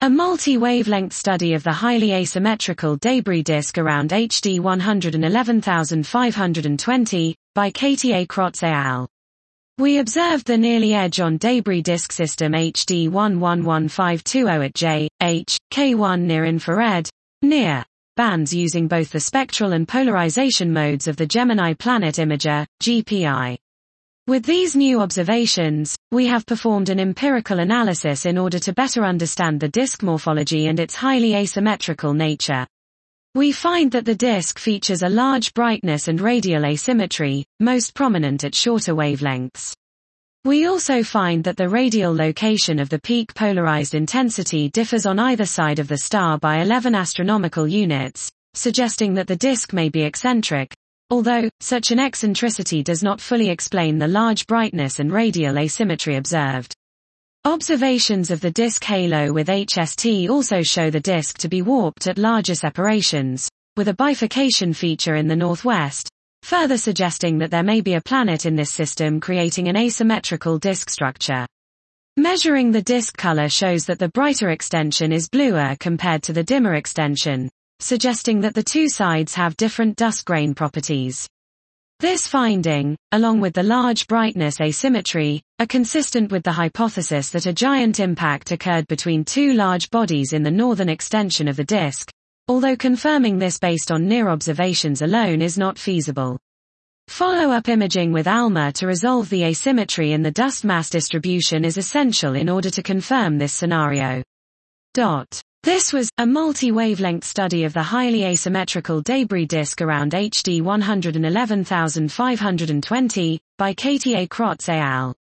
A multi-wavelength study of the highly asymmetrical debris disk around HD 111520, by Katie A. Krotz et al. We observed the nearly edge-on debris disk system HD 111520 at J, H, K1 near-infrared, near bands using both the spectral and polarization modes of the Gemini Planet Imager, GPI. With these new observations, we have performed an empirical analysis in order to better understand the disk morphology and its highly asymmetrical nature. We find that the disk features a large brightness and radial asymmetry, most prominent at shorter wavelengths. We also find that the radial location of the peak polarized intensity differs on either side of the star by 11 astronomical units, suggesting that the disk may be eccentric, although such an eccentricity does not fully explain the large brightness and radial asymmetry observed. Observations of the disk halo with HST also show the disk to be warped at larger separations, with a bifurcation feature in the northwest, further suggesting that there may be a planet in this system creating an asymmetrical disk structure. Measuring the disk color shows that the brighter extension is bluer compared to the dimmer extension, suggesting that the two sides have different dust grain properties. This finding, along with the large brightness asymmetry, are consistent with the hypothesis that a giant impact occurred between two large bodies in the northern extension of the disk, although confirming this based on near observations alone is not feasible. Follow-up imaging with ALMA to resolve the asymmetry in the dust mass distribution is essential in order to confirm this scenario. This was a multi-wavelength study of the highly asymmetrical debris disk around HD 111520, by Katie A. Krotz et al.